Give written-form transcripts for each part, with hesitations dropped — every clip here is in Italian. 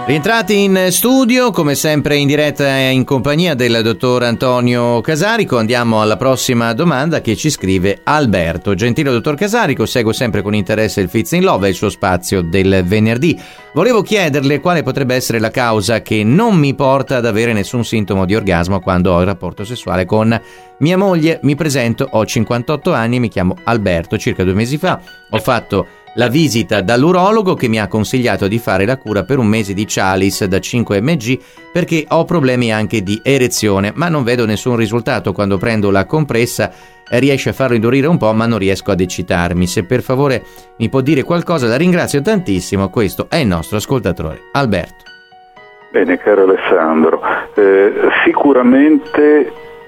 Rientrati in studio, come sempre in diretta in compagnia del dottor Antonio Casarico. Andiamo alla prossima domanda che ci scrive Alberto. Gentile dottor Casarico, seguo sempre con interesse il Fizz in Love e il suo spazio del venerdì. Volevo chiederle quale potrebbe essere la causa che non mi porta ad avere nessun sintomo di orgasmo quando ho il rapporto sessuale con mia moglie. Mi presento, ho 58 anni e mi chiamo Alberto. Circa 2 mesi fa ho fatto la visita dall'urologo che mi ha consigliato di fare la cura per un mese di Cialis da 5 mg perché ho problemi anche di erezione, ma non vedo nessun risultato. Quando prendo la compressa riesce a farlo indurire un po', ma non riesco ad eccitarmi. Se per favore mi può dire qualcosa, la ringrazio tantissimo. Questo è il nostro ascoltatore Alberto. Bene, caro Alessandro, sicuramente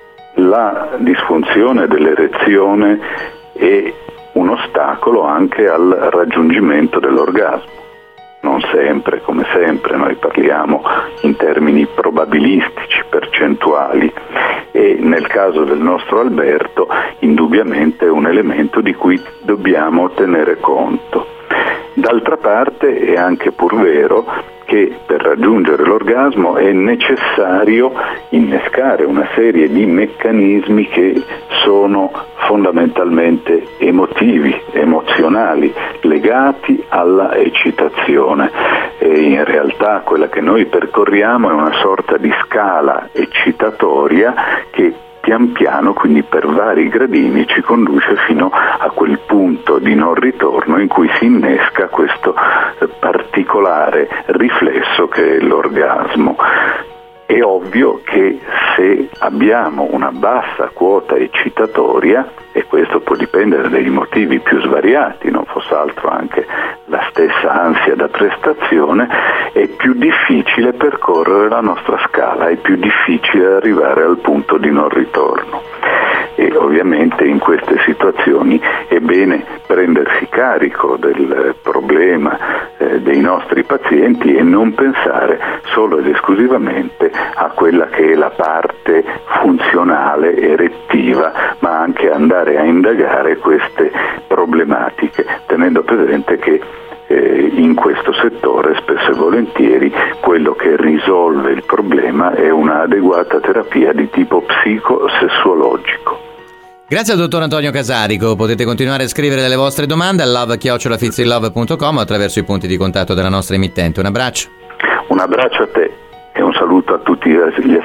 la disfunzione dell'erezione è un ostacolo anche al raggiungimento dell'orgasmo. Non sempre, come sempre, noi parliamo in termini probabilistici, percentuali, e nel caso del nostro Alberto indubbiamente è un elemento di cui dobbiamo tenere conto. D'altra parte è anche pur vero che per raggiungere l'orgasmo è necessario innescare una serie di meccanismi che sono fondamentalmente emotivi, emozionali, legati alla eccitazione. E in realtà quella che noi percorriamo è una sorta di scala eccitatoria che pian piano, quindi per vari gradini, ci conduce fino a quel punto di non ritorno in cui si innesca questo particolare riflesso che è l'orgasmo. È ovvio che se abbiamo una bassa quota eccitatoria, e questo può dipendere dai motivi più svariati, non fosse altro anche la stessa ansia da prestazione, è più difficile percorrere la nostra scala, è più difficile arrivare al punto di non ritorno. E ovviamente in queste situazioni è bene prendersi carico del problema dei nostri pazienti e non pensare solo ed esclusivamente a quella che è la parte funzionale erettiva, ma anche andare a indagare queste problematiche, tenendo presente che in questo settore spesso e volentieri quello che risolve il problema è una adeguata terapia di tipo psicosessuologico. Grazie al dottor Antonio Casarico. Potete continuare a scrivere delle vostre domande al love@fizzinlove.com attraverso i punti di contatto della nostra emittente. Un abbraccio. Un abbraccio a te e un saluto a tutti gli